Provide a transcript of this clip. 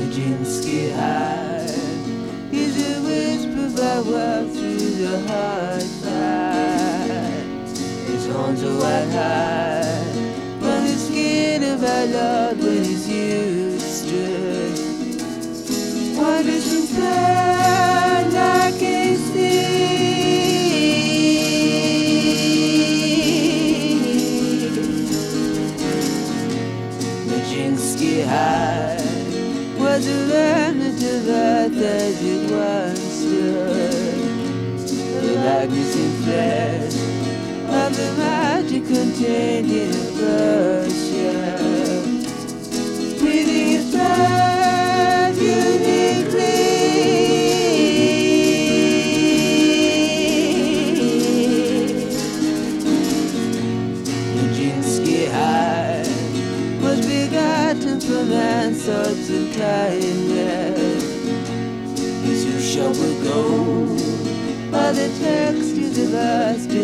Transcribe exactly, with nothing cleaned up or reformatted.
Nijinsky high is a whisper that walks through the hard side. His horns are white high from the skin of our Lord when he's used to wonders inside like a sea. Nijinsky high was a remnant of earth as it once stood, the likeness in flesh of the magic contained in a version, breathing its breath uniquely. Nijinsky high was begotten from answers of kindness. His who shall will go are the textures of us.